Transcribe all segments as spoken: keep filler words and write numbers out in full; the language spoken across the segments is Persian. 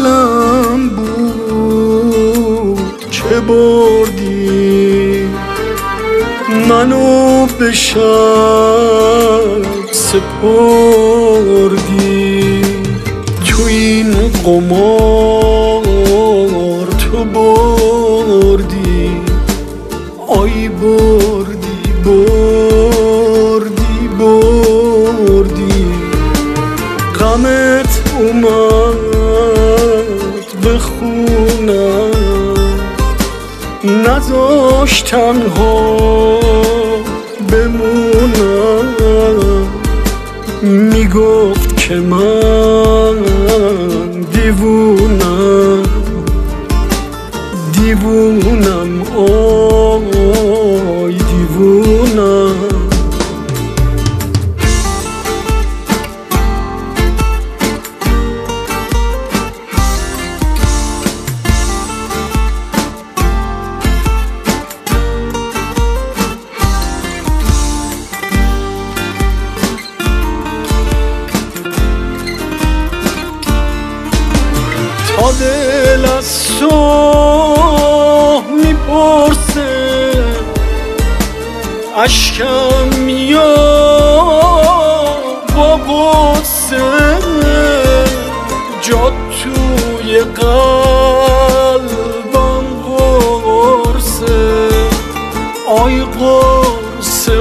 دلم بود که بردی، منو به شب سپردی. تو این قمار تو بردی، آی بردی بردی بردی. غمت اومد به خونم، نذاشت تنها بمونم. میگفت که من دیوونم، دیوونم آی دیوونم. تا دل از تو میپرسه، اشکم میاد با غصه. جا توی قلبم قرصه، آی قرصه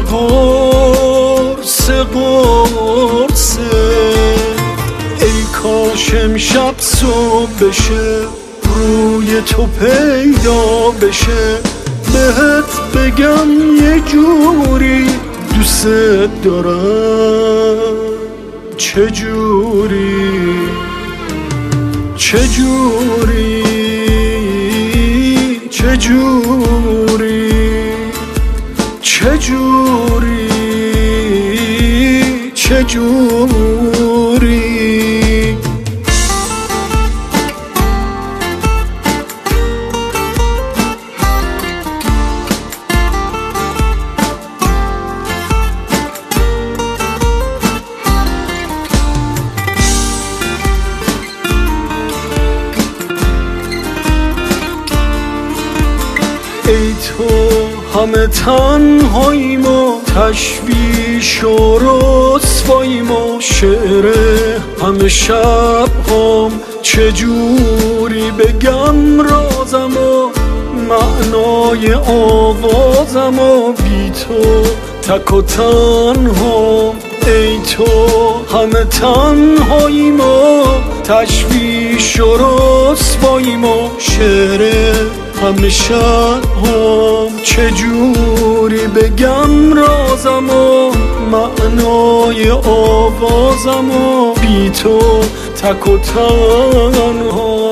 قرصه قرصه. ای کاش امشب صبح بشه، روی تو پیدا بشه، بهت بگم یه جوری دوست دارم. چجوری چجوری چجوری چجوری چجوری. ای تو همه تنهاییم و تشویش و رسواییم و شعر همه شب هم. چجوری بگم رازم و معنای آوازم و بی تو تک و تنها. ای تو همه تنهاییم و تشویش و رسواییم و شعر همه شب هم. چجوری بگم رازم و معنای آوازم و بی تو تک و تنها.